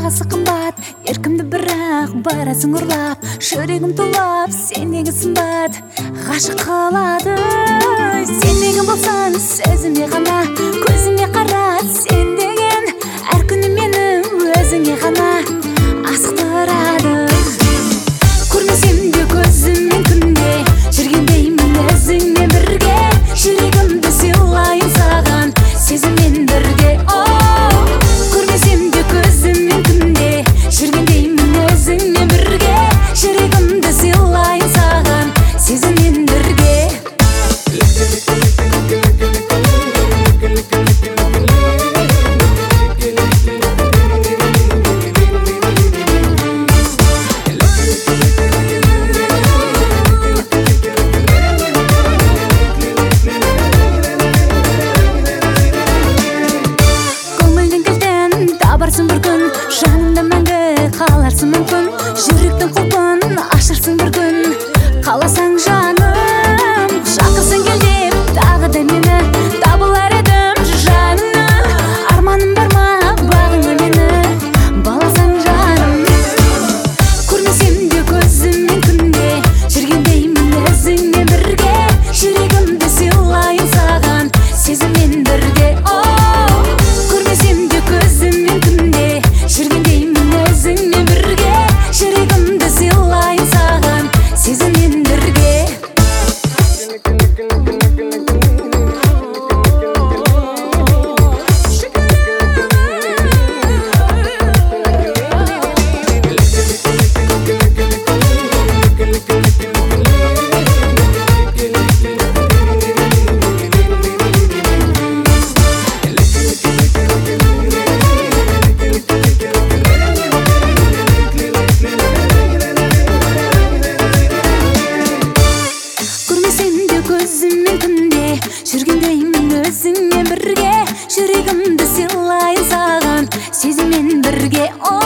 бағасы қымбат, еркімді бірақ барасың ұрлап. Жүрегім тулап, сендегі сымбат ғашық қылады. Сен болсаң сөзіме ғана, көзіме қара. Сен деген әр күні мені өзіңе ғана асықтырады. Көрмесем де көзіммен күнде, жүргендеймін өзіңмен бірге. Жүрегімді сыйлайын саған, сезіммен бірге. Көрмесем де көзіммен күнде, жүргендеймін өзіңмен бірге. Жүрегімді сыйлайын саған, сезіммен бірге. Табарсың бір күн, жанымда мәңгі қаларсың мүмкін. Жүректің құлпын ашарсың бір күн, қаласаң жаным. Шақырсың кел деп тағы да мені, табылар едім жаныңнан. Арманым бар ма бағыңа мені, баласаң жаным. Көрмесем де көзіммен күнде, жүргендеймін өзіңмен бірге. Жүрегімді сыйлайын саған, сезіммен бірге. Көрмесем де көзіммен күнде, жүргендеймін өзіңмен бірге. Жүрегімді сыйлайын саған, сезіммен бірге. Көзіммен күнде, жүргендеймін өзіңмен бірге. Жүрегімді сыйлайын саған, сезіммен бірге.